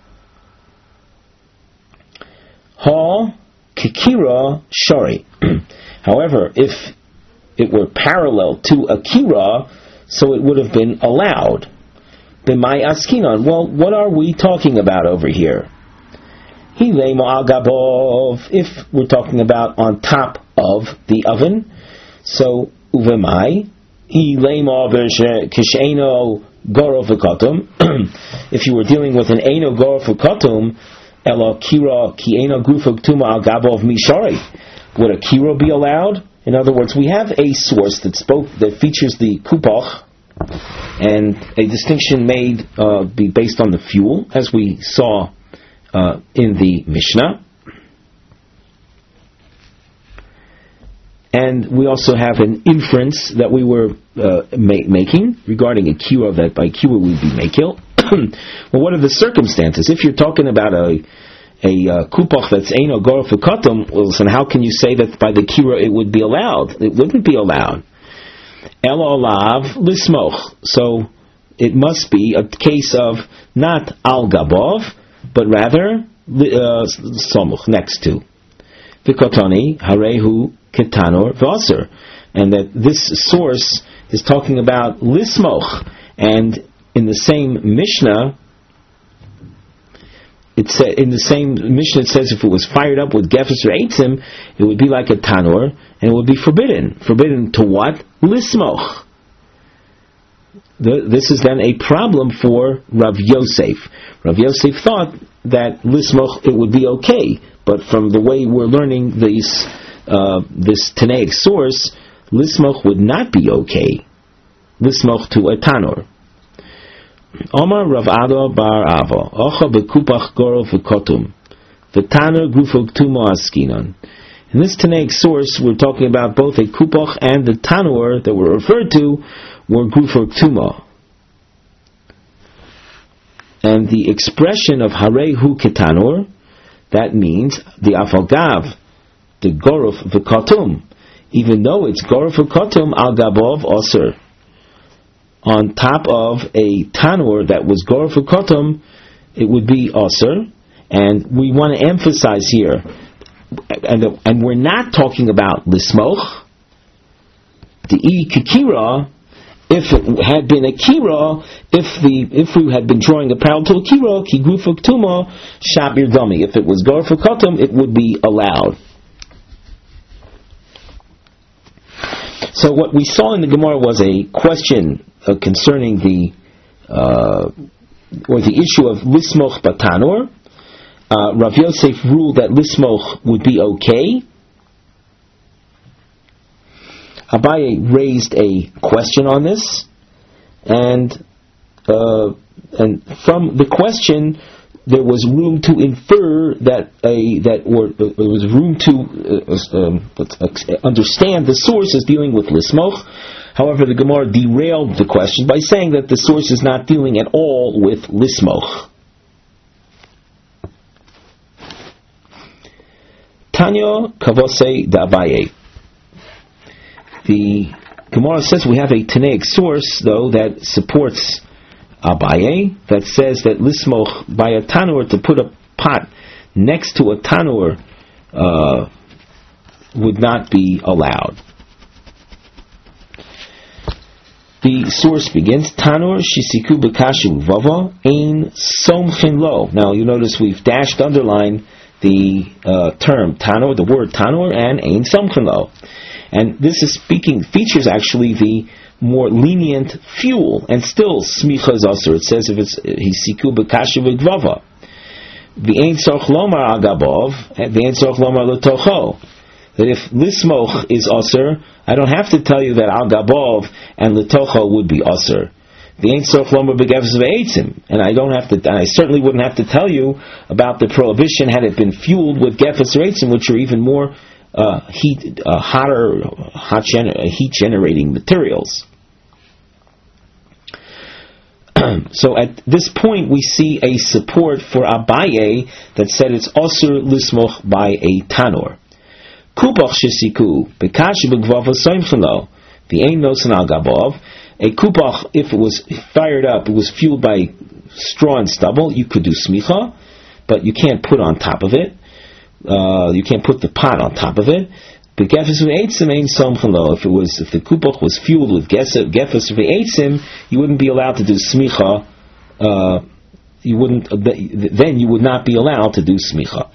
Ha kikira shari. However, if it were parallel to a kira, so it would have been allowed. B'mai askinon. Well, what are we talking about over here? Hilei al gabov. If we're talking about on top of the oven, so uvemai hilei kisheino gorov v'katum. If you were dealing with an eino gorov v'katum, ela kira ki eino grufa ktuma al gabov mishari. Would a kira be allowed? In other words, we have a source that spoke that features the kupach, and a distinction made uh, be based on the fuel, as we saw uh, in the Mishnah. And we also have an inference that we were uh, ma- making regarding a kira, that by kira we'd be mekil. Well, what are the circumstances? If you're talking about a a uh, kupach that's eino gorov v'katum, well, then how can you say that by the kira it would be allowed? It wouldn't be allowed. El olav lismoch. So it must be a case of not al gabov, but rather uh, somuch, next to. V'kotani harehu ketanor v'aser. And that this source is talking about lismoch. And in the same Mishnah, it sa- in the same Mishnah it says if it was fired up with gefes or eitzim, it would be like a tanor, and it would be forbidden. Forbidden to what? Lismoch. The, this is then a problem for Rav Yosef. Rav Yosef thought that lismoch, it would be okay, but from the way we're learning this, uh, this Tanaic source, lismoch would not be okay. Lismoch to a tanor. Omar Rav Ado bar Ava, Ocha bekupach gorov v'kotum, v'taner grufo ktumo askinon. In this Tanaic source, we're talking about both a kupach and the tanur that were referred to were grufo ktumo. And the expression of harehu ketanur, that means the afalgav, the gorov v'kotum, even though it's gorov v'kotum al gabov osir, on top of a tanur that was gorov v'kotum, it would be osir. And we want to emphasize here, and, and we're not talking about lismoch, the i kikira. If it had been a kira, if the if we had been drawing a parallel to a kira, ki grufa ktuma shabir dami. If it was gorov v'kotum, it would be allowed. So what we saw in the Gemara was a question uh, concerning the uh, or the issue of lismoch batanor. Uh, Rav Yosef ruled that lismoch would be okay. Abaye raised a question on this, and uh, and from the question there was room to infer that a that or uh, there was room to uh, um, uh, understand the source is dealing with lismoch. However, the Gemara derailed the question by saying that the source is not dealing at all with lismoch. Tanya Kavose da Abaye. The Gemara says we have a Tanaic source, though, that supports Abaye, that says that lismoch by a tanur, to put a pot next to a tanur, uh, would not be allowed. The source begins, Tanur shisiku b'kashu vava ein somchin lo. Now you notice we've dashed underline the uh, term tanur, the word tanur, and ein somchin lo. And this is speaking, features actually the more lenient fuel, and still smicha is asur. It says if it's hisiku b'kashu v'gvava. The ein tzorch lomar agabov, the ein tzorch lomar l'tocho. That if lismoch is asur, I don't have to tell you that al gabov and litocho would be asur. The ain't soch lomer begefes ve'etzim, and I don't have to. And I certainly wouldn't have to tell you about the prohibition had it been fueled with gefes ve'etzim, which are even more uh, heat, uh, hotter, hot gener- heat generating materials. So at this point, we see a support for Abaye that said it's asur lismoch by a tanur. Kupach shesiku bekash begvava soimchelo the ain nosan al gabov. A kupach, if it was fired up, it was fueled by straw and stubble. You could do smicha, but you can't put on top of it. Uh, you can't put the pot on top of it. Begefes ve'etzim ain soimchelo. If it was, if the kupach was fueled with gefes ve'etzim, you wouldn't be allowed to do smicha. Uh, you wouldn't. Then you would not be allowed to do smicha.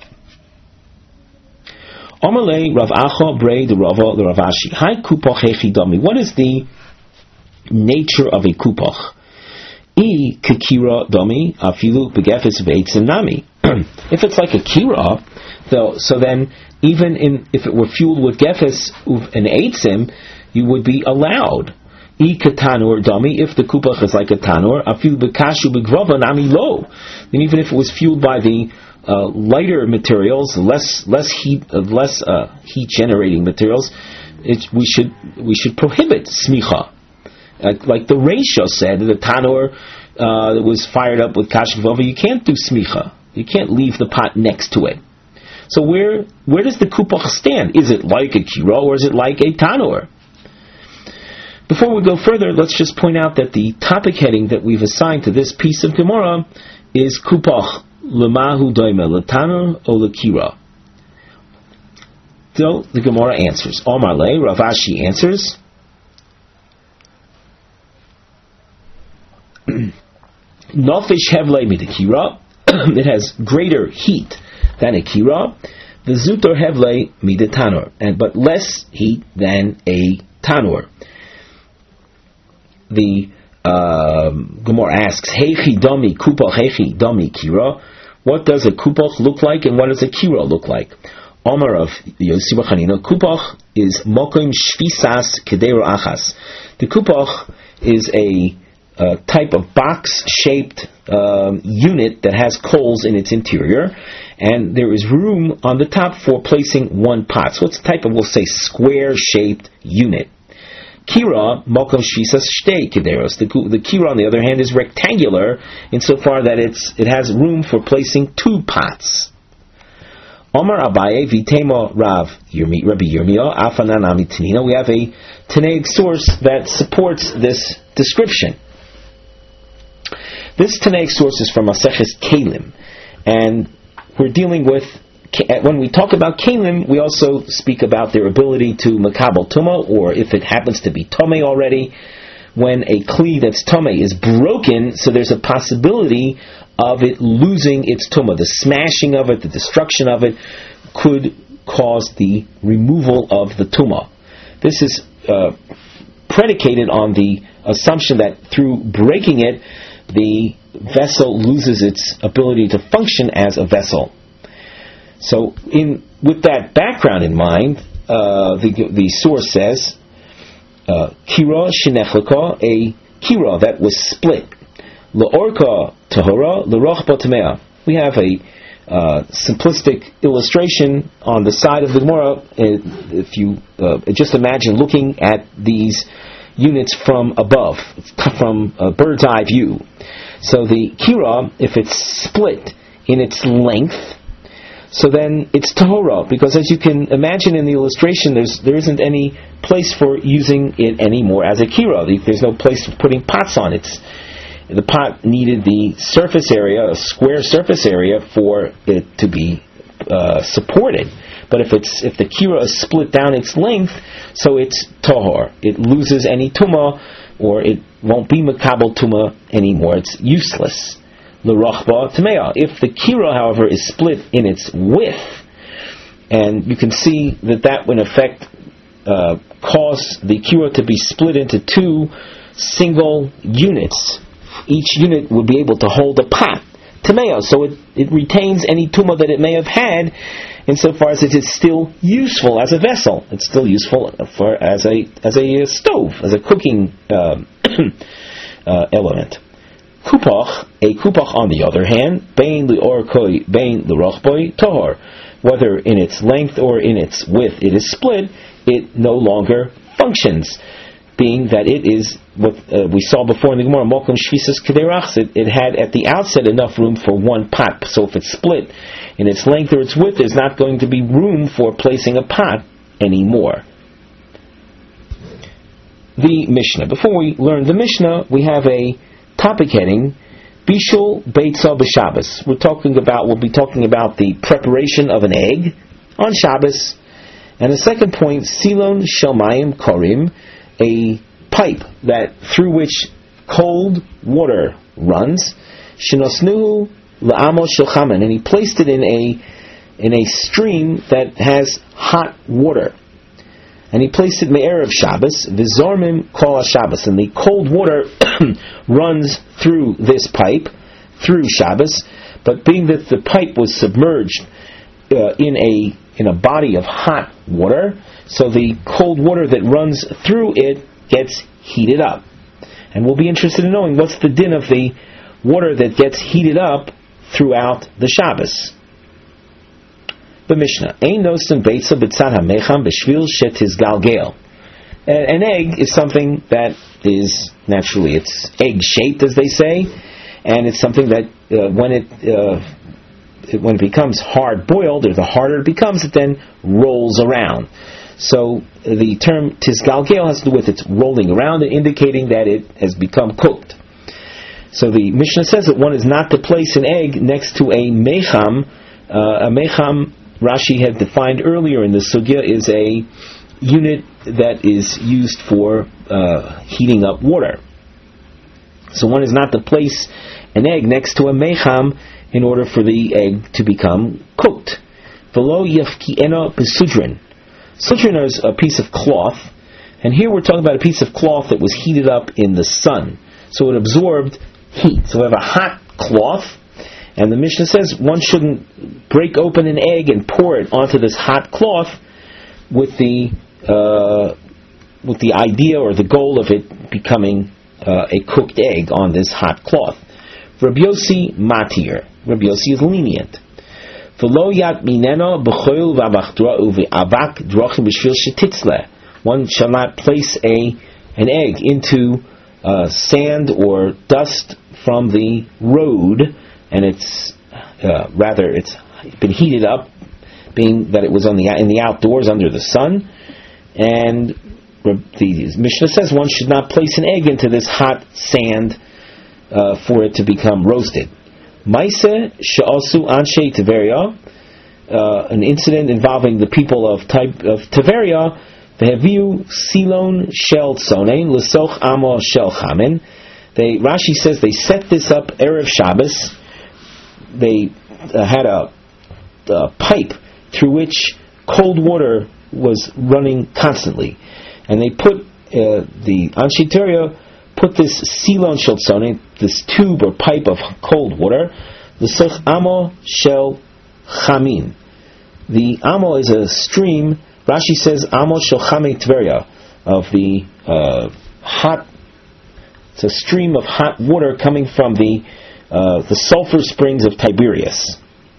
Omalei Rav Acha Brei the Rava the Ravashi. Hi kupach hechidami. What is the nature of a kupach? I kikira dami afilu begefes ve'etzim nami. If it's like a kira, though, so then even in if it were fueled with gefes and eitzim, you would be allowed. I katanur dami. If the kupach is like a tanur, afilu bekashu begvava nami lo. Then even if it was fueled by the Uh, lighter materials, less less heat, uh, less uh, heat generating materials, it, we should we should prohibit smicha. Uh, like the Reisha said, the tanur uh, that was fired up with kasher vova, you can't do smicha. You can't leave the pot next to it. So where where does the kupach stand? Is it like a kira or is it like a tanur? Before we go further, let's just point out that the topic heading that we've assigned to this piece of Gemara is kupach. Lemahu doime letanur o lekira. So the Gemara answers. Omar le Rav Ashi answers. Nofish hevle midakira. It has greater heat than a kira. The zutor hevle midatanur, and but less heat than a tanur. The um, Gemara asks, Heichi dami kupach heichi dami kira. What does a kupach look like, and what does a kira look like? Omar of Yossi bar Chanina, kupach is mokim shvisas kedera achas. The kupach is a uh, type of box-shaped um, unit that has coals in its interior, and there is room on the top for placing one pot. So it's a type of, we'll say, square-shaped unit. Kira, mokom shvisas shtei kederos. The the kira, on the other hand, is rectangular insofar that it's it has room for placing two pots. Omar Abaye vitema Rav Yirmi, Rabbi Yirmiyah afanan amitinina. We have a Tanaic source that supports this description. This Tanaic source is from Maseches Kelim, and we're dealing with. When we talk about kelim, we also speak about their ability to makabel tuma, or if it happens to be tomei already, when a kli that's tomei is broken, so there's a possibility of it losing its tuma. The smashing of it, the destruction of it, could cause the removal of the tuma. This is uh, predicated on the assumption that through breaking it, the vessel loses its ability to function as a vessel. So, in with that background in mind, uh, the the source says, "Kira shenechlaka, a kira that was split, laorka tahora, larochba tamea." We have a uh, simplistic illustration on the side of the Gemara. If you uh, just imagine looking at these units from above, from a bird's eye view. So the kira, if it's split in its length, so then it's tahora, because as you can imagine in the illustration, there's there isn't any place for using it anymore as a kira. There's no place for putting pots on. It's the pot needed the surface area, a square surface area, for it to be uh, supported. But if it's if the kira is split down its length, so it's tahor. It loses any tuma, or it won't be makabel tuma anymore. It's useless. L'rochba tamea. If the kira, however, is split in its width, and you can see that that would in effect uh, cause the kira to be split into two single units. Each unit would be able to hold a pot. Tameo, so it, it retains any tuma that it may have had, insofar as it is still useful as a vessel. It's still useful for as a as a stove, as a cooking uh, uh, element. Kupach, a kupach on the other hand, bein li'orkoi, bein li'rochboi, tohor. Whether in its length or in its width it is split, it no longer functions, being that it is what uh, we saw before in the Gemara, mokum shvisas kederachs. It, it had at the outset enough room for one pot, so if it's split in its length or its width, there's not going to be room for placing a pot anymore. The Mishnah. Before we learn the Mishnah, we have a topic heading, Bishul Beitza b'Shabbos. We're talking about, we'll be talking about the preparation of an egg on Shabbos. And the second point, Silon Shelmayim Korim, a pipe that through which cold water runs. Shinosnuhu la'amo shilchamen, and he placed it in a in a stream that has hot water. And he placed it me'erev Shabbos, v'zormim kol Shabbos, and the cold water runs through this pipe through Shabbos. But being that the pipe was submerged uh, in a in a body of hot water, so the cold water that runs through it gets heated up. And we'll be interested in knowing what's the din of the water that gets heated up throughout the Shabbos. The Mishnah. Ein nosen beitza b'tzad hamecham b'shvil shetiz galgel. An egg is something that is naturally, it's egg-shaped, as they say, and it's something that uh, when it uh, it, when it becomes hard-boiled, or the harder it becomes, it then rolls around. So the term tizgalgel has to do with its rolling around and indicating that it has become cooked. So the Mishnah says that one is not to place an egg next to a mecham. Uh, a mecham, Rashi had defined earlier in the sugya, is a unit that is used for uh, heating up water. So one is not to place an egg next to a mecham in order for the egg to become cooked. V'lo yafki'ena b'sudrin. Sudrin is a piece of cloth, and here we're talking about a piece of cloth that was heated up in the sun, so it absorbed heat. So we have a hot cloth, and the Mishnah says one shouldn't break open an egg and pour it onto this hot cloth with the uh, with the idea or the goal of it becoming uh, a cooked egg on this hot cloth. Rabbi Yossi matir. Rabbi Yossi is lenient. One shall not place a an egg into uh, sand or dust from the road, and it's uh, rather it's been heated up, being that it was on the in the outdoors under the sun. And the Mishnah says one should not place an egg into this hot sand uh, for it to become roasted. Maise she'asu anshe Tiberia, uh, an incident involving the people of type of Tiberia. Ve'haviu silon shel tzonein l'soch amo shel chamen. They Rashi says they set this up erev Shabbos. They uh, had a, a pipe through which cold water was running constantly, and they put uh, the anshe Tiberia put this silon shel tzonein, this tube or pipe of cold water, l'soch amo shel chamin. The amo is a stream. Rashi says amo shel chamei Tveria, of the uh, hot. It's a stream of hot water coming from the uh, the sulfur springs of Tiberias.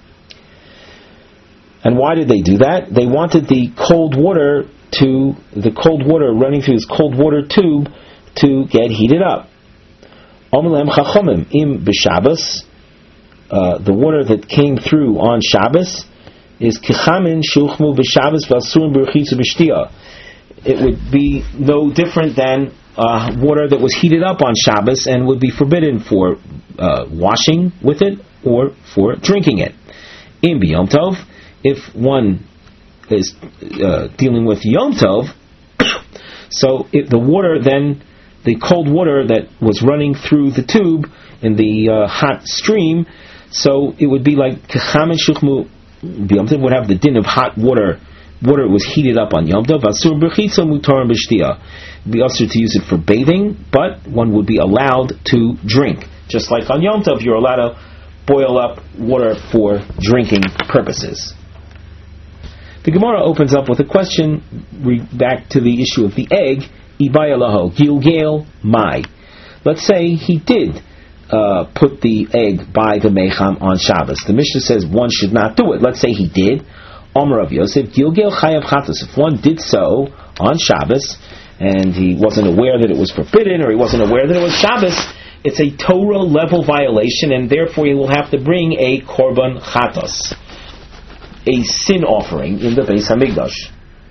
And why did they do that? They wanted the cold water to the cold water running through this cold water tube to get heated up. Omelem chachomim im b'Shabbos, the water that came through on Shabbos, is Kichamin Shuchmu B'Shabbos V'Asurim B'Rechitza B'Shtia. It would be no different than uh, water that was heated up on Shabbos and would be forbidden for uh, washing with it or for drinking it. In Yom Tov, if one is uh, dealing with Yom Tov, so if the water then, the cold water that was running through the tube in the uh, hot stream, so it would be like Kechamen Shuchmu Yom Tov would have the din of hot water. Water was heated up on Yom Tov. Asur b'chitza mutar b'shtia. It'd be also to use it for bathing, but one would be allowed to drink. Just like on Yom Tov, you're allowed to boil up water for drinking purposes. The Gemara opens up with a question back to the issue of the egg. Ibaya laho gilgel mai. Let's say he did uh, put the egg by the mecham on Shabbos. The Mishnah says one should not do it. Let's say he did. Omer of Yosef gilgel chayav chatos. If one did so on Shabbos and he wasn't aware that it was forbidden, or he wasn't aware that it was Shabbos, it's a Torah level violation, and therefore he will have to bring a korban chatos, a sin offering in the Beis Hamikdash.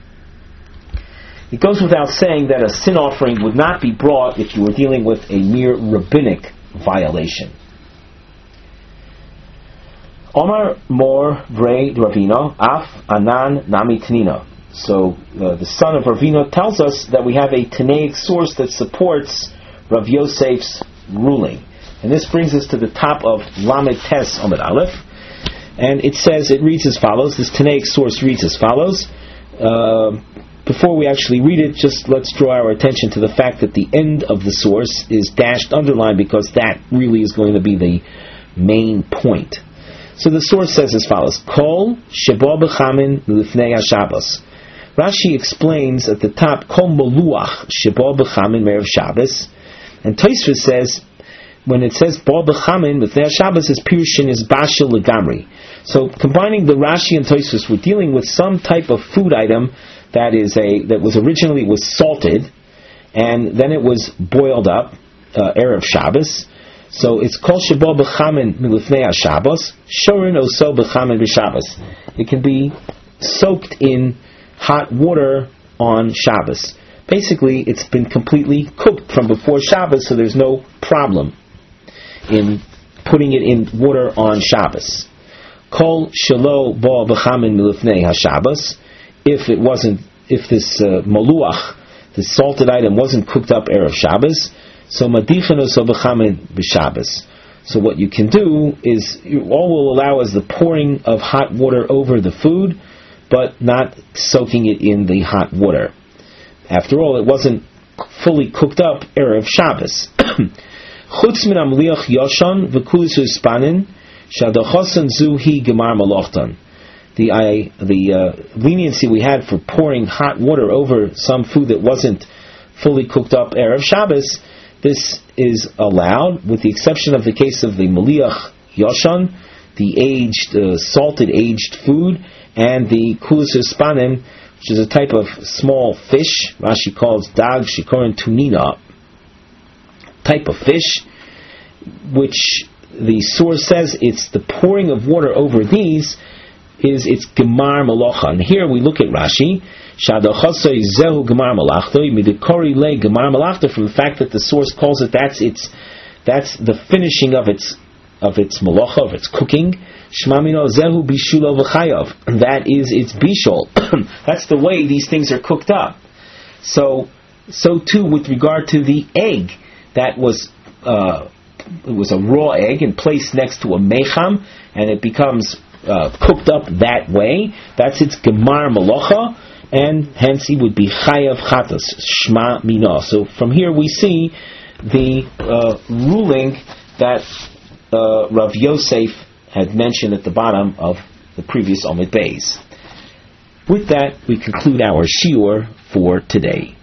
It goes without saying that a sin offering would not be brought if you were dealing with a mere rabbinic violation. Omar Mor Vrei Ravina Af Anan Nami Tanina. So uh, the son of Ravina tells us that we have a Tanaic source that supports Rav Yosef's ruling. And this brings us to the top of Lamed Tes Amud Aleph. And it says, it reads as follows, this Tanaic source reads as follows. Uh, before we actually read it, just let's draw our attention to the fact that the end of the source is dashed underlined, because that really is going to be the main point. So the source says as follows, Kol Sheba B'chamin Lifnei HaShabbos. Rashi explains at the top, Kol Moluach Sheba B'chamin Me'erev Shabbos. And Tosfos says, when it says Ba B'chamin Lifnei HaShabbos, is Pirushin is Bashil Legamri. So combining the Rashi and Tosfos, we're dealing with some type of food item that is a that was originally was salted, and then it was boiled up, uh, Erev Shabbos. So it's Kol Sheba B'chamin Milifnei HaShabbos, Shorin Oso B'chamin B'Shabbos. It can be soaked in hot water on Shabbos. Basically, it's been completely cooked from before Shabbos, so there's no problem in putting it in water on Shabbos. Kol Shelo Ba B'chamin Milifnei HaShabbos. If it wasn't, if this uh, maluach, this salted item, wasn't cooked up Erev Shabbos, so madichin oso b'chamin b'Shabbos. So what you can do is, you, all will allow is the pouring of hot water over the food, but not soaking it in the hot water. After all, it wasn't fully cooked up Erev Shabbos. Chutz min amliach yoshan v'kulis uspanin shadochosan zuhi gemar malochtan. The I, the uh, leniency we had for pouring hot water over some food that wasn't fully cooked up Erev Shabbos, this is allowed, with the exception of the case of the Maliach Yoshan, the aged, uh, salted aged food, and the Kulis Hispanim, which is a type of small fish. Rashi calls Dag Shikorin Tunina, type of fish, which the source says it's the pouring of water over these is its Gemar Malacha. And here we look at Rashi, Shadachasoi Zehu Gemar Malachto, Midikori Le Gemar Malachto, from the fact that the source calls it that's its that's the finishing of its of its malacha, of its cooking. Shmamino Zehu Bishulo V'chayav. That is its bishul. That's the way these things are cooked up. So so too with regard to the egg that was uh, it was a raw egg and placed next to a mecham, and it becomes Uh, cooked up that way. That's its gemar malacha, and hence he would be chayav chatas shma mina. So from here we see the uh, ruling that uh, Rav Yosef had mentioned at the bottom of the previous Amud Beis. With that, we conclude our shiur for today.